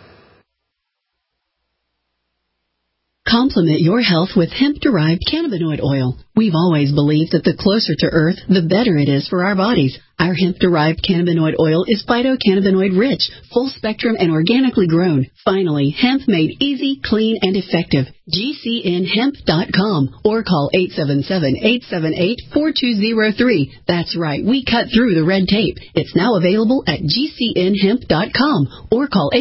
Complement your health with hemp-derived cannabinoid oil. We've always believed that the closer to Earth, the better it is for our bodies. Our hemp-derived cannabinoid oil is phytocannabinoid-rich, full-spectrum, and organically grown. Finally, hemp made easy, clean, and effective. GCNhemp.com or call 877-878-4203. That's right, we cut through the red tape. It's now available at GCNhemp.com or call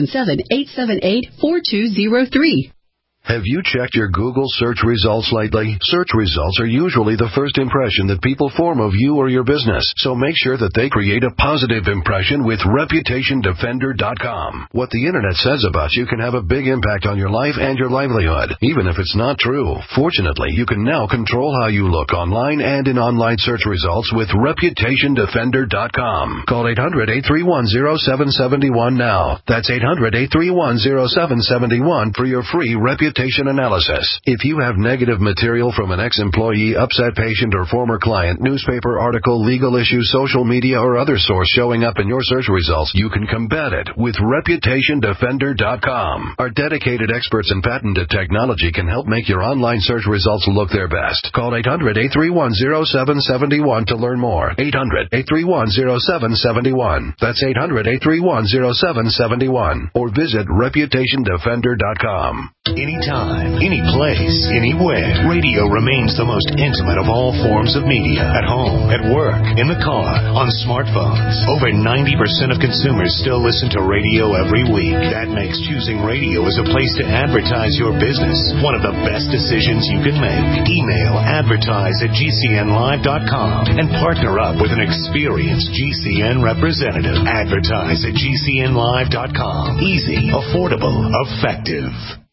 877-878-4203. Have you checked your Google search results lately? Search results are usually the first impression that people form of you or your business, so make sure that they create a positive impression with ReputationDefender.com. What the Internet says about you can have a big impact on your life and your livelihood, even if it's not true. Fortunately, you can now control how you look online and in online search results with ReputationDefender.com. Call 800-831-0771 now. That's 800-831-0771 for your free reputation analysis. If you have negative material from an ex-employee, upset patient, or former client, newspaper article, legal issue, social media, or other source showing up in your search results, you can combat it with ReputationDefender.com. Our dedicated experts in patented technology can help make your online search results look their best. Call 800-831-0771 to learn more. 800-831-0771. That's 800-831-0771. Or visit ReputationDefender.com. Anytime, any place, anywhere, radio remains the most intimate of all forms of media. At home, at work, in the car, on smartphones. Over 90% of consumers still listen to radio every week. That makes choosing radio as a place to advertise your business one of the best decisions you can make. Email advertise@gcnlive.com and partner up with an experienced GCN representative. Advertise@gcnlive.com. Easy, affordable, effective.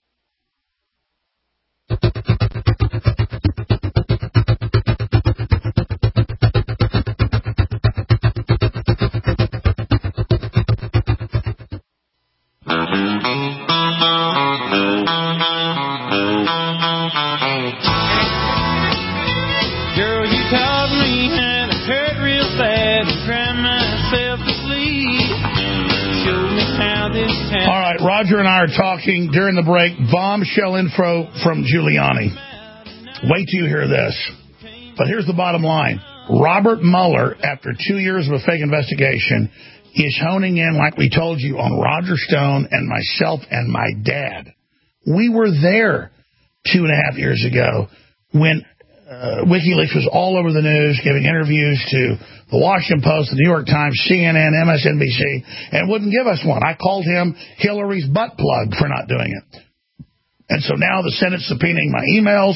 Girl, you called me and it hurt real bad and cried myself to sleep. Showed me how this happened. All right, Roger and I are talking during the break. Bombshell info from Giuliani. Wait till you hear this. But here's the bottom line. Robert Mueller, after 2 years of a fake investigation, is honing in, like we told you, on Roger Stone and myself and my dad. We were there 2.5 years ago when WikiLeaks was all over the news, giving interviews to the Washington Post, the New York Times, CNN, MSNBC, and wouldn't give us one. I called him Hillary's butt plug for not doing it. And so now the Senate's subpoenaing my emails,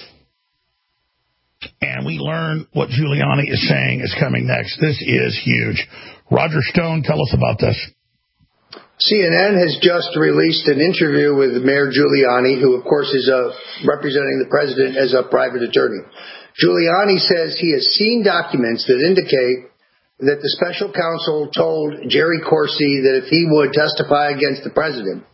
and we learn what Giuliani is saying is coming next. This is huge. Roger Stone, tell us about this. CNN has just released an interview with Mayor Giuliani, who, of course, is representing the president as a private attorney. Giuliani says he has seen documents that indicate that the special counsel told Jerry Corsi that if he would testify against the president,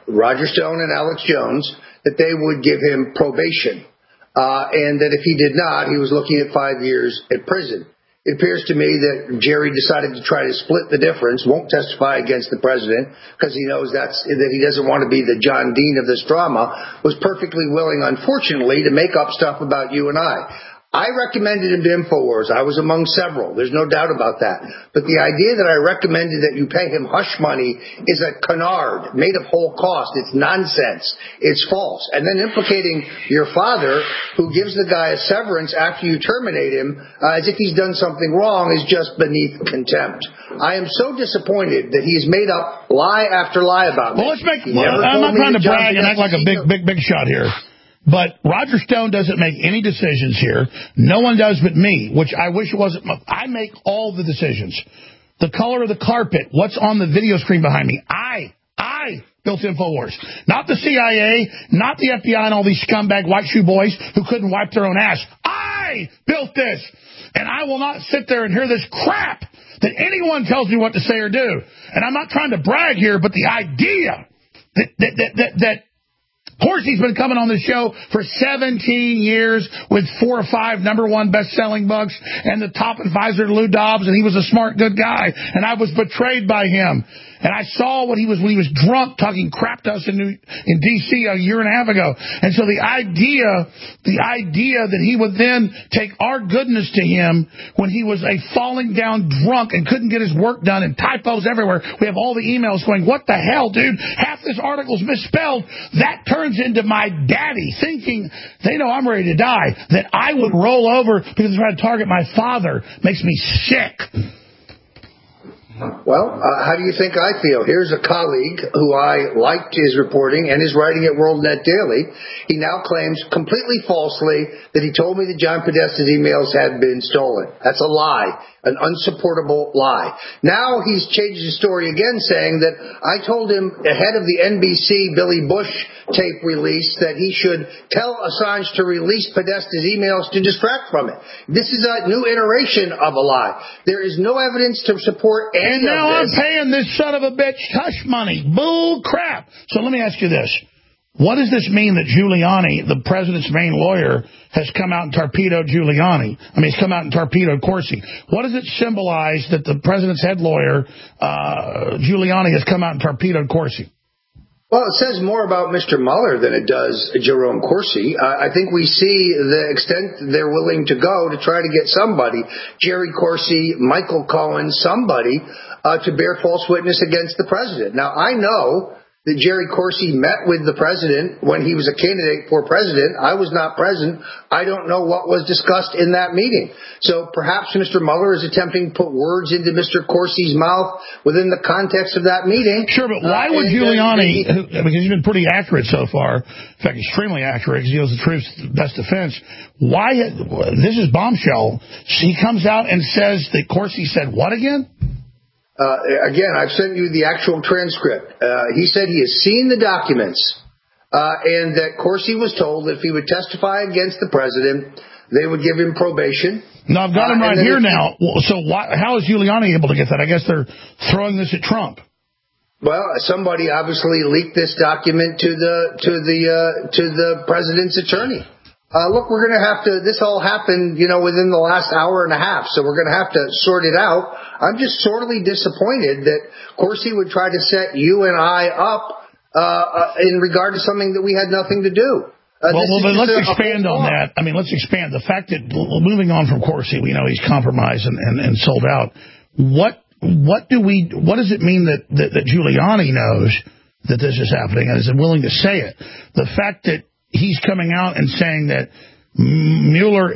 Roger Stone and Alex Jones, that they would give him probation, and that if he did not, he was looking at 5 years in prison. It appears to me that Jerry decided to try to split the difference, won't testify against the president because he knows that he doesn't want to be the John Dean of this drama, was perfectly willing, unfortunately, to make up stuff about you and I. I recommended him to InfoWars. I was among several. There's no doubt about that. But the idea that I recommended that you pay him hush money is a canard made of whole cost. It's nonsense. It's false. And then implicating your father, who gives the guy a severance after you terminate him, as if he's done something wrong, is just beneath contempt. I am so disappointed that he's made up lie after lie about me. Well, I'm not trying to brag and act like a big shot here. But Roger Stone doesn't make any decisions here. No one does but me, which I wish it wasn't. I make all the decisions. The color of the carpet, what's on the video screen behind me. I built InfoWars. Not the CIA, not the FBI and all these scumbag white shoe boys who couldn't wipe their own ass. I built this. And I will not sit there and hear this crap that anyone tells me what to say or do. And I'm not trying to brag here, but the idea that Horsey's been coming on the show for 17 years with 4 or 5 #1 best-selling books and the top advisor to Lou Dobbs, and he was a smart, good guy. And I was betrayed by him. And I saw when he was drunk talking crap to us in D.C. a year and a half ago. And so the idea that he would then take our goodness to him when he was a falling down drunk and couldn't get his work done and typos everywhere. We have all the emails going, what the hell, dude? Half this article's misspelled. That turns into my daddy thinking they know I'm ready to die, that I would roll over because they're trying to target my father. Makes me sick. Well, how do you think I feel? Here's a colleague who I liked his reporting and his writing at WorldNet Daily. He now claims completely falsely that he told me that John Podesta's emails had been stolen. That's a lie, an unsupportable lie. Now he's changed his story again, saying that I told him ahead of the NBC Billy Bush tape release that he should tell Assange to release Podesta's emails to distract from it. This is a new iteration of a lie. There is no evidence to support any and now I'm paying this son of a bitch hush money. Bull crap. So let me ask you this. What does this mean that Giuliani, the president's main lawyer, has come out and torpedoed Giuliani? I mean, he's come out and torpedoed Corsi. What does it symbolize that the president's head lawyer, Giuliani, has come out and torpedoed Corsi? Well, it says more about Mr. Mueller than it does Jerome Corsi. I think we see the extent they're willing to go to try to get somebody, Jerry Corsi, Michael Cohen, somebody, to bear false witness against the president. Now, I know that Jerry Corsi met with the president when he was a candidate for president. I was not present. I don't know what was discussed in that meeting. So perhaps Mr. Mueller is attempting to put words into Mr. Corsi's mouth within the context of that meeting. Sure, but why would Giuliani, because he's been pretty accurate so far, in fact, extremely accurate, because he knows the truth's best defense. Why, this is bombshell, he comes out and says that Corsi said what again? Again, I've sent you the actual transcript. He said he has seen the documents and that Corsi was told that if he would testify against the president, they would give him probation. No, I've got him right here now. So how is Giuliani able to get that? I guess they're throwing this at Trump. Well, somebody obviously leaked this document to the president's attorney. Look, we're going to have to, this all happened, within the last hour and a half, so we're going to have to sort it out. I'm just sorely disappointed that Corsi would try to set you and I up in regard to something that we had nothing to do. Well, let's expand on that. I mean, let's expand. The fact that, moving on from Corsi, we know he's compromised and sold out. What does it mean that Giuliani knows that this is happening and is willing to say it? The fact that he's coming out and saying that Mueller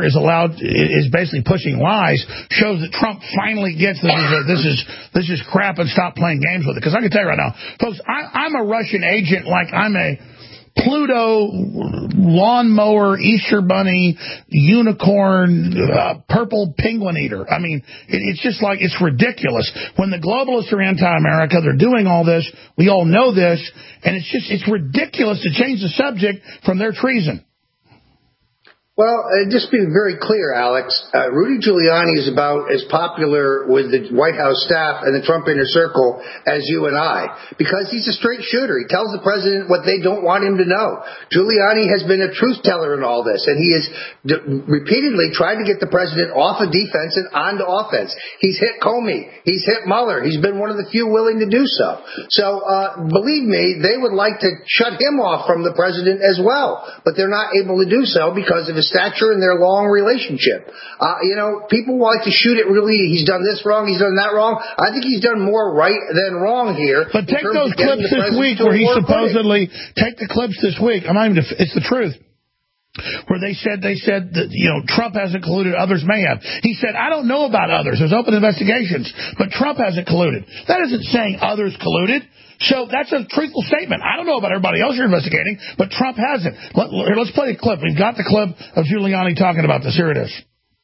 is basically pushing lies shows that Trump finally gets this is crap and stop playing games with it. Because I can tell you right now, folks, I'm a Russian agent like I'm a Pluto, lawnmower, Easter bunny, unicorn, purple penguin eater. I mean, it's just like, it's ridiculous. When the globalists are anti-America, they're doing all this. We all know this. And it's ridiculous to change the subject from their treason. Well, just being very clear, Alex, Rudy Giuliani is about as popular with the White House staff and the Trump inner circle as you and I, because he's a straight shooter. He tells the president what they don't want him to know. Giuliani has been a truth teller in all this, and he has repeatedly tried to get the president off of defense and onto offense. He's hit Comey. He's hit Mueller. He's been one of the few willing to do so. So, believe me, they would like to shut him off from the president as well, but they're not able to do so because of his stature and their long relationship. People like to shoot it really, he's done this wrong, he's done that wrong. I think he's done more right than wrong here. But take those clips this week where he supposedly, take the clips this week, it's the truth, where they said that, Trump hasn't colluded, others may have. He said, I don't know about others. There's open investigations, but Trump hasn't colluded. That isn't saying others colluded. So that's a truthful statement. I don't know about everybody else you're investigating, but Trump hasn't. Let's play the clip. We've got the clip of Giuliani talking about this. Here it is.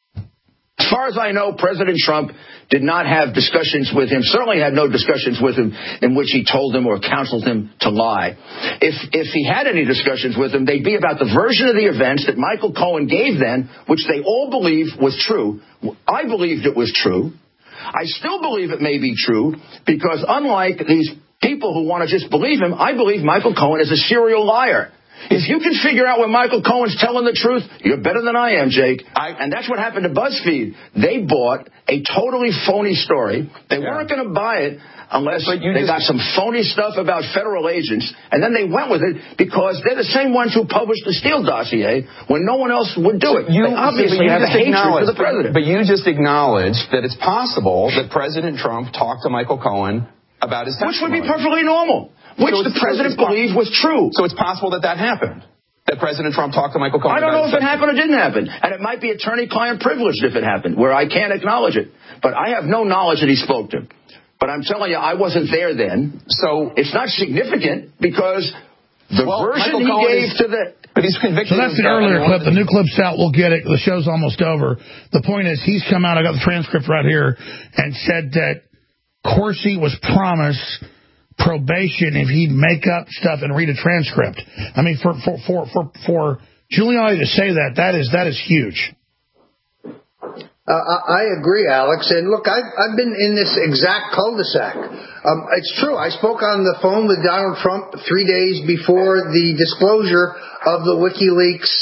As far as I know, President Trump did not have discussions with him, certainly had no discussions with him in which he told him or counseled him to lie. If he had any discussions with him, they'd be about the version of the events that Michael Cohen gave then, which they all believed was true. I believed it was true. I still believe it may be true because unlike these people who want to just believe him, I believe Michael Cohen is a serial liar. If you can figure out when Michael Cohen's telling the truth, you're better than I am, Jake. And that's what happened to BuzzFeed. They bought a totally phony story. They weren't going to buy it unless they got some phony stuff about federal agents, and then they went with it because they're the same ones who published the Steele dossier when no one else would do it. They obviously have a hatred for the president. But you just acknowledged that it's possible that President Trump talked to Michael Cohen about his testimony. Which would be perfectly normal. Which the president believed was true. So it's possible that happened. That President Trump talked to Michael Cohen. I don't know if it happened or didn't happen. And it might be attorney-client privileged if it happened, where I can't acknowledge it. But I have no knowledge that he spoke to him. But I'm telling you, I wasn't there then. So it's not significant because the version he gave to the... But he's convicted. So that's the earlier clip. The new clip's out. We'll get it. The show's almost over. The point is, he's come out, I got the transcript right here, and said that Corsi was promised probation if he'd make up stuff and read a transcript. I mean, for Giuliani to say that is huge. I agree, Alex. And look, I've been in this exact cul-de-sac. It's true. I spoke on the phone with Donald Trump 3 days before the disclosure of the WikiLeaks,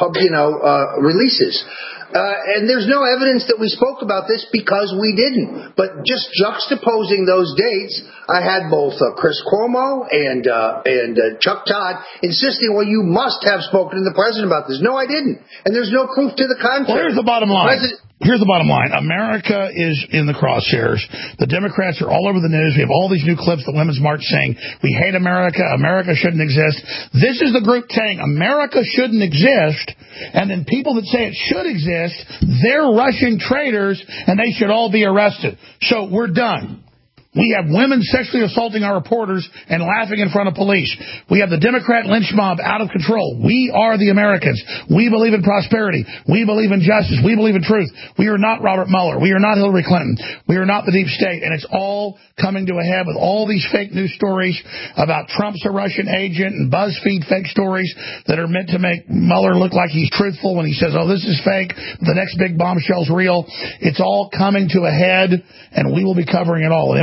releases. And there's no evidence that we spoke about this because we didn't. But just juxtaposing those dates, I had both Chris Cuomo and Chuck Todd insisting, well, you must have spoken to the president about this. No, I didn't. And there's no proof to the contrary. Well, here's the bottom line. Here's the bottom line. America is in the crosshairs. The Democrats are all over the news. We have all these new clips, the Women's March saying, we hate America. America shouldn't exist. This is the group saying America shouldn't exist. And then people that say it should exist, they're Russian traitors, and they should all be arrested. So we're done. We have women sexually assaulting our reporters and laughing in front of police. We have the Democrat lynch mob out of control. We are the Americans. We believe in prosperity. We believe in justice. We believe in truth. We are not Robert Mueller. We are not Hillary Clinton. We are not the deep state. And it's all coming to a head with all these fake news stories about Trump's a Russian agent and BuzzFeed fake stories that are meant to make Mueller look like he's truthful when he says, oh, this is fake. The next big bombshell's real. It's all coming to a head, and we will be covering it all at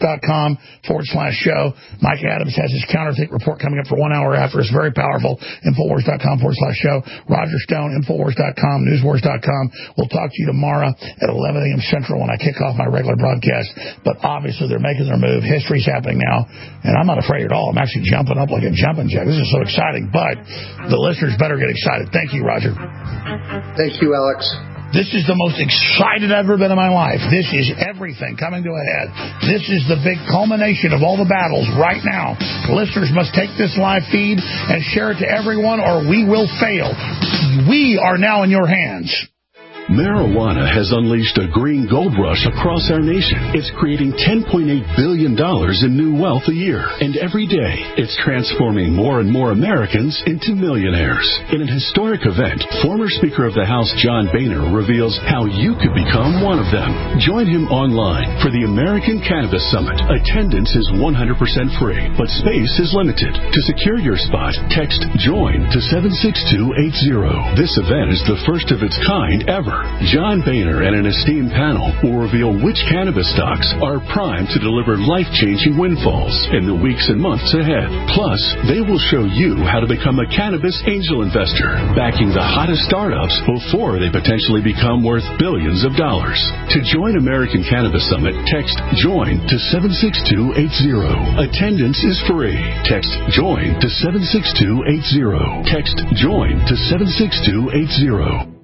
Infowars.com/show. Mike Adams has his counterfeit report coming up for 1 hour after. It's very powerful. Infowars.com/show. Roger Stone, Infowars.com, Newswars.com. We'll talk to you tomorrow at 11 a.m. Central when I kick off my regular broadcast. But obviously they're making their move. History's happening now. And I'm not afraid at all. I'm actually jumping up like a jumping jack. This is so exciting. But the listeners better get excited. Thank you, Roger. Thank you, Alex. This is the most excited I've ever been in my life. This is everything coming to a head. This is the big culmination of all the battles right now. Listeners must take this live feed and share it to everyone or we will fail. We are now in your hands. Marijuana has unleashed a green gold rush across our nation. It's creating $10.8 billion in new wealth a year. And every day, it's transforming more and more Americans into millionaires. In an historic event, former Speaker of the House John Boehner reveals how you could become one of them. Join him online for the American Cannabis Summit. Attendance is 100% free, but space is limited. To secure your spot, text JOIN to 76280. This event is the first of its kind ever. John Boehner and an esteemed panel will reveal which cannabis stocks are primed to deliver life-changing windfalls in the weeks and months ahead. Plus, they will show you how to become a cannabis angel investor, backing the hottest startups before they potentially become worth billions of dollars. To join American Cannabis Summit, text JOIN to 76280. Attendance is free. Text JOIN to 76280. Text JOIN to 76280.